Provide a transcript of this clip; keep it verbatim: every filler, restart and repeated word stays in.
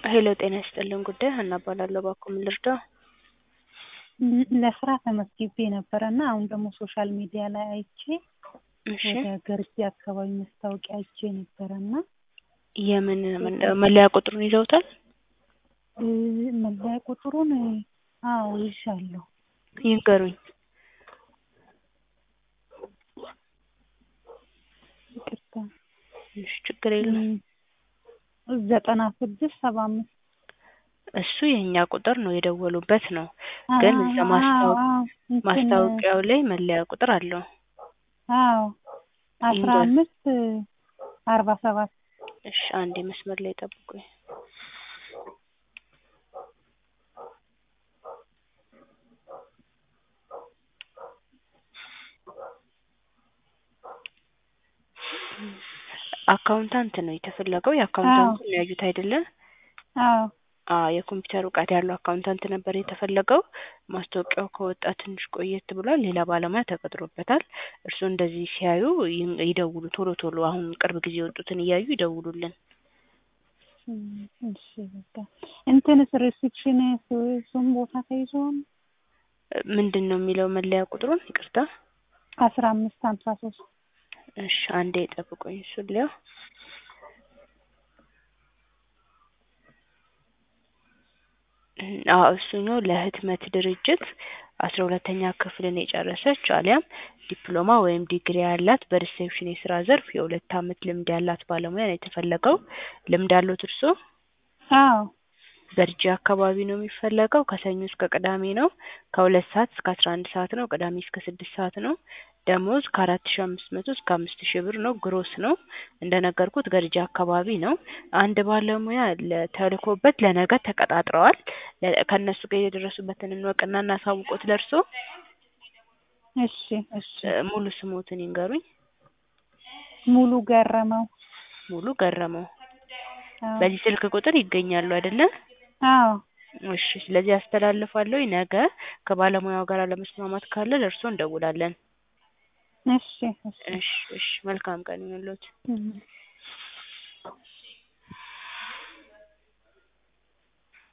ሄሎ ጤና ይስጥልን ጉዳይ ሀና እባላለሁ። እባክዎ ምን ልርዳዎ? ለስራ ተመዝግቤ ነበረ እና አሁን ደግሞ ሶሻል ሚዲያ ላይ አይቼ እሺ ወደ ገርጂ አካባቢ ማስታወቂያ አይቼ ነበረ እና የምን መለያ ቁጥሩን ይዘውታል? መለያ ቁጥሩን አዎ ይዣለሁ። ይንገሩኝ። ይቅርታ። እሺ ችግር የለውም። ዘጠና ስድስት ሰባ አምስት እሱ የኛ ቁጥር ነው የደወሉበት ነው። ግን እዛ ማስታወቂያ ማስታወቂያው ላይ መለያ ቁጥር አለው። አዎ አስራ አምስት አርባ ሰባት እሺ አንዴ መስመር ላይ ጠብቁኝ። አካውንታንት ነው የተፈለገው። የአካውንታንት ነው ያዩት አይደለ? አዎ አዎ የኮምፒውተር እውቀት ያለው አካውንታንት ነበር የተፈለገው። ማስታወቂያው ከወጣ ትንሽ ቆየት ብሏል። ሌላ ባለሙያ ተቀጥሮበታል። እርሱ እንደዚህ ሲያዩ ይደውሉ ቶሎ ቶሎ አሁን ቅርብ ጊዜ የወጡትን እያዩ ይደውሉልን። እሺ በቃ እንትንስ ሪሴፕሽን እሱም ቦታ ተይዞ ምንድነው የሚለው መለያ ቁጥሩን? ይቅርታ አስራ አምስት ሀምሳ ሶስት እሺ አንዴ ጠብቁኝ። እሱን ሊያው አዎ እሱኛው ለህትመት ድርጅት አስራ ሁለተኛ ክፍልን የጨረሰች አሊያም ዲፕሎማ ወይም ዲግሪ ያላት በሪሴፕሽን የስራ ዘርፍ የሁለት አመት ልምድ ያላት ባለሙያ ነው የተፈለገው። ልምድ አለዎት እርስዎ? አዎ ገርጂ አካባቢ ነው የሚፈለገው። ከሰኞ እስከ ቅዳሜ ነው። ከሁለት ሰዓት እስከ አስራ አንድ ሰዓት ነው። ቅዳሜ እስከ ስድስት ሰዓት ነው። ደሞዝ ከአራት ሺህ አምስት መቶ እስከ አምስት ሺህ ብር ነው። ግሮስ ነው። እንደነገርኩት ገርጂ አካባቢ ነው። አንድ ባለሙያ ተልኮበት ለነገ ተቀጣጥረዋል። ከነሱ ጋር የደረሱበትን እንወቅና እናሳውቆት ለእርስዎ። እሺ እሺ ሙሉ ስሞትን ይንገሩኝ። ሙሉ ገረመው። ሙሉ ገረመው። በዚህ ስልክ ቁጥር ይገኛሉ አይደለ? አዎ እሺ ስለዚህ አስተላልፋለሁ። ነገ ከባለሙያው ጋር ለመስማማት ካለ ለእርስዎ እንደውላለን። እሺ እሺ እሺ እሺ መልካም ቀን ይሁንልዎት።